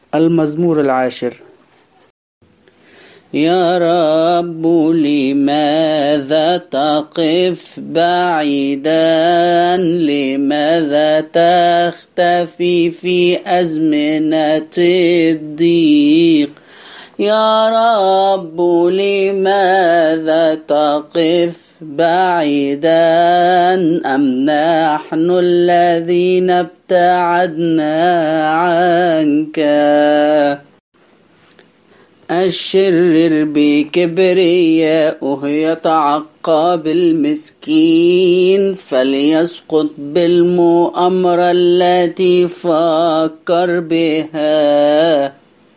المزمور 10. يا رب لماذا تقف بعيدا؟ لماذا تختفي في أزمنة الضيق؟ يا رب لماذا تقف بعيدا؟ أم نحن الذين ابتعدنا عنك؟ الشرير بكبريائه يتعقب المسكين، فليسقط بالمؤامرة التي فكر بها،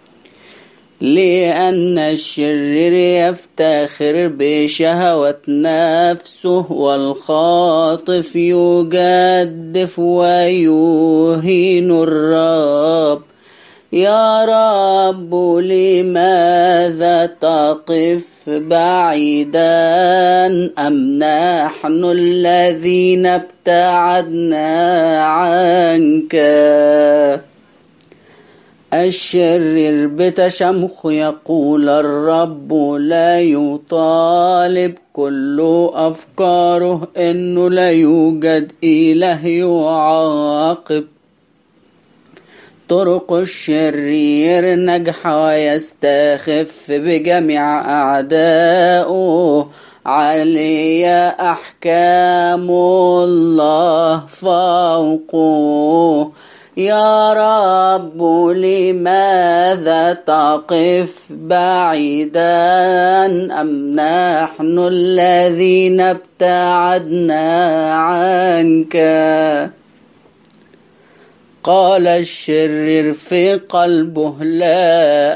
لأن الشرير يفتخر بشهوة نفسه، والخاطف يجدف ويهين الرب. يا رب لماذا تقف بعيدا؟ أم نحن الذين ابتعدنا عنك؟ الشرير بتشمخ يقول الرب لا يطالب كل أفكاره، إنه لا يوجد إله يعاقب. طرق الشرير نجح ويستخف بجميع أعدائه، علي أحكام الله فوقه. يا رب لماذا تقف بعيدا؟ أم نحن الذين ابتعدنا عنك؟ قال الشرير في قلبه لا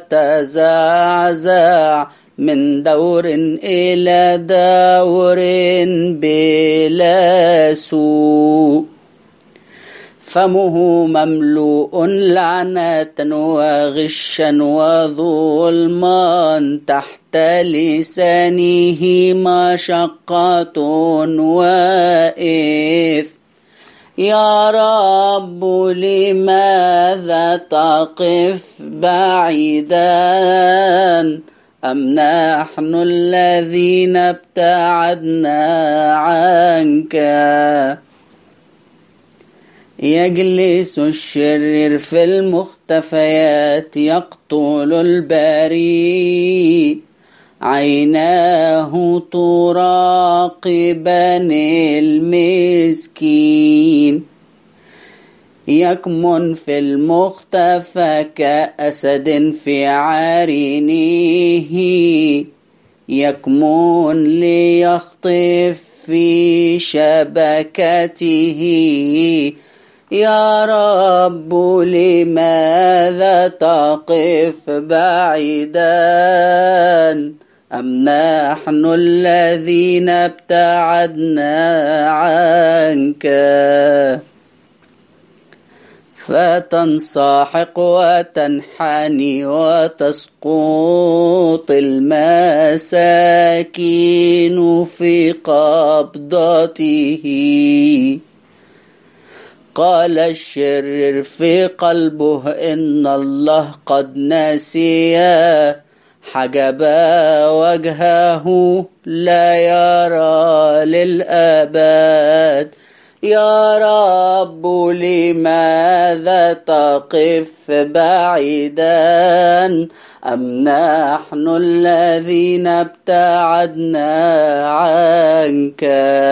أتزعزع، من دور إلى دور بلا سوء. فمه مملوء لعنة وغشا وظلما، تحت لسانه مشقة وإثم. يا رب لماذا تقف بعيدا؟ أم نحن الذين ابتعدنا عنك؟ يجلس الشرير في المختفيات يقتل البريء، عيناه تراقبان المسكين. يكمن في المختفى كأسد في عرينه، يكمن ليخطف في شبكته. يا رب لماذا تقف بعيدا؟ أم نحن الذين ابتعدنا عنك؟ فتنسحق وتنحني وتسقط المساكين في قبضته. قال الشرير في قلبه إن الله قد نسي، حجب وجهه لا يرى للأبد. يا رب لماذا تقف بعيدا؟ أم نحن الذين ابتعدنا عنك؟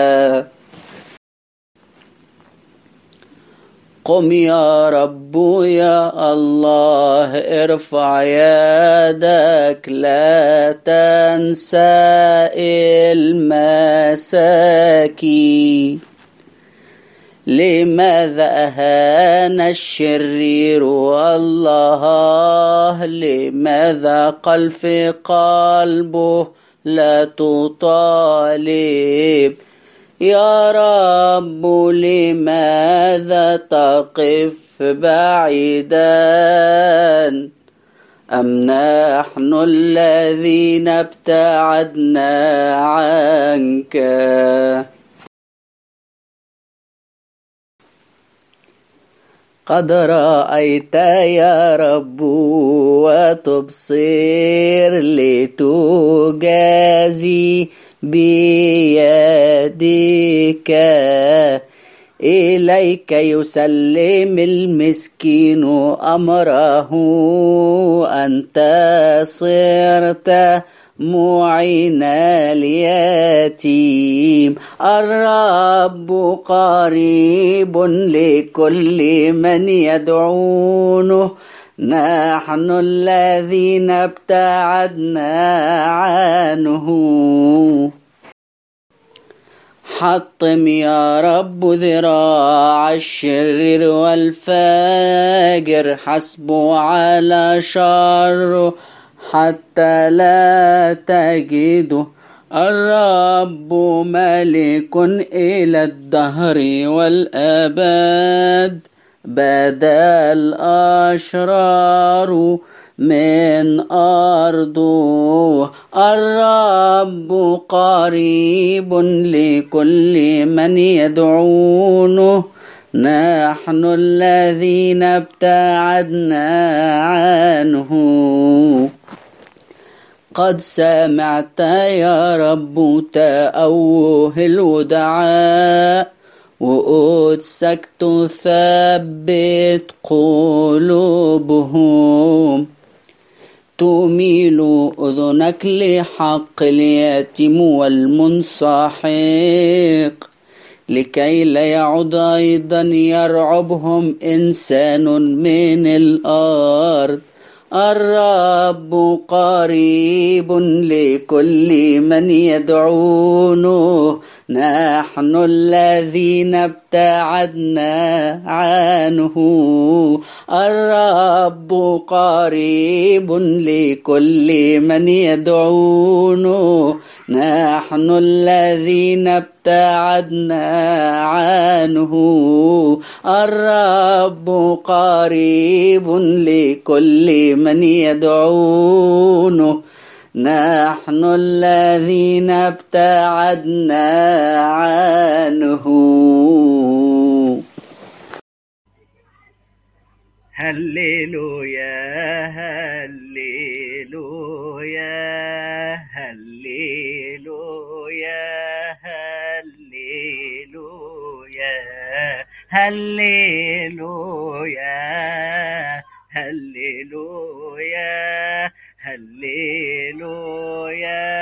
قم يا رب يا الله، ارفع يدك، لا تنسى المساكين. لماذا أهان الشرير الله؟ لماذا قال في قلبه لا تطالب؟ يا رب لماذا تقف بعيدا؟ أم نحن الذين ابتعدنا عنك؟ قد رأيت يا رب وتبصر لتجازي بيدك إليك يسلم المسكين أمره أنت صرت معين اليتيم الرب قريب لكل من يدعونه نحن الذين ابتعدنا عنه حطم يا رب ذراع الشرير والفاجر حسبه على شره حتى لا تجده الرب ملك إلى الدهر والأبد بدا الأشرار من أرضه الرب قريب لكل من يدعونه نحن الذين ابتعدنا عنه قد سمعت يا رب تأوه الودعاء وقدسك تثبت قلوبهم تميل أذنك لحق اليتيم والمنسحق لكي لا يعود أيضا يرعبهم إنسان من الأرض الرب قريب لكل من يدعونه نحن الذين ابتعدنا عنه الرب قريب لكل من يدعونه نحن الذين ابتعدنا عنه الرب قريب لكل من يدعونه نحن الذين ابتعدنا عنه هللويا هللويا هللويا هللويا هللويا هللويا هللويا